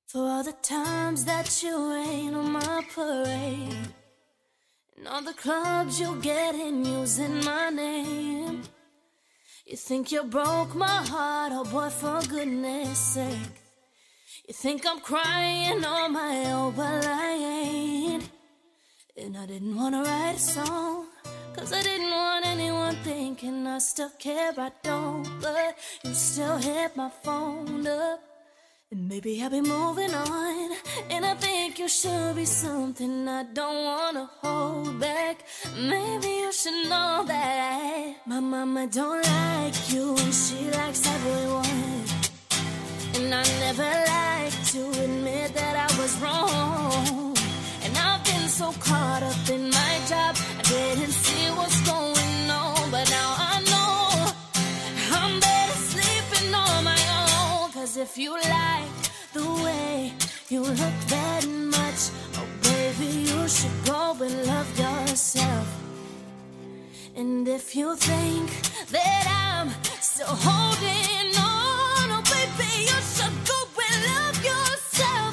For all the times that you rain on my parade, and all the clubs you get in using my name. You think you broke my heart, oh boy, for goodness sake. You think I'm crying on my own, well I ain't. And I didn't wanna write a song, cause I didn't want anyone thinking I still care, I don't. But you still hit my phone up, and maybe I'll be moving on. And I think you should be something I don't wanna hold back. Maybe you should know that my mama don't like you, and she likes everyone. And I never like to admit that I was wrong. And I've been so caught up in my job, I didn't see what's going on. But now I know I'm better sleeping on my own. Cause if you like the way you look that much, oh baby, you should go and love yourself. And if you think that I'm still holding on, oh baby, you should go and love yourself.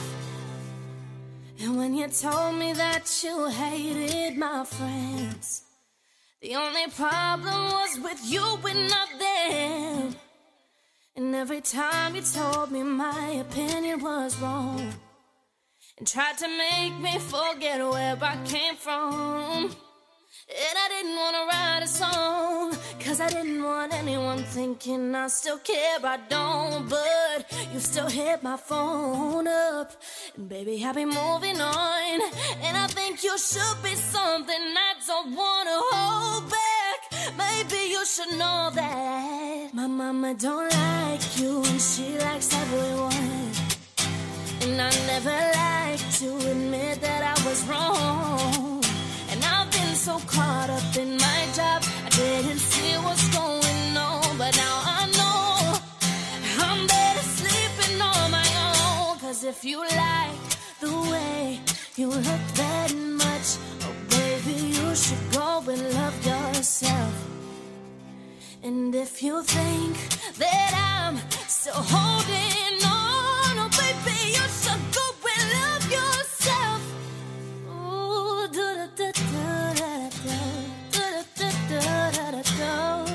And when you told me that you hated my friends, the only problem was with you and not them. And every time you told me my opinion was wrong, and tried to make me forget where I came from. And I didn't want to write a song, cause I didn't want anyone thinking I still care, I don't. But you still hit my phone up, and baby, I'll be moving on. And I think you should be something I don't want to hold back. Maybe you should know that my mama don't like you, and she likes everyone. And I never like to admit that I was wrong. And I've been so caught up in my job, I didn't see what's going on. But now I know I'm better sleeping on my own. Cause if you like the way you look that much, oh baby, you should go and love yourself. And if you think that I'm still holding on, oh baby, you should go and love yourself. Ooh, do-da-da-da-da-da-da, do-da-da-da-da-da-da,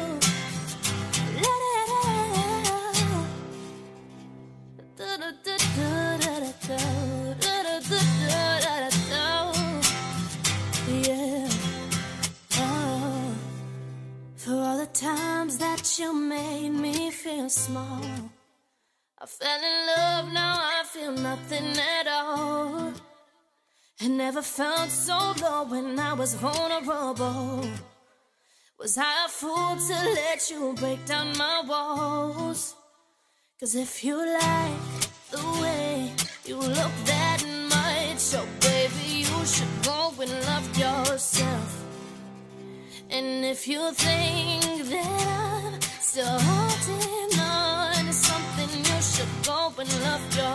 do-da-da-da-da-da-da, do-da-da-da-da-da-da, yeah. Oh. For all the times that you made me feel small, I fell in love, now I feel nothing at all. I never felt so low when I was vulnerable. Was I a fool to let you break down my walls? Cause if you like the way you look that much, oh baby, you should go and love yourself. And if you think that I'm still holding on to something, you should go and love yourself.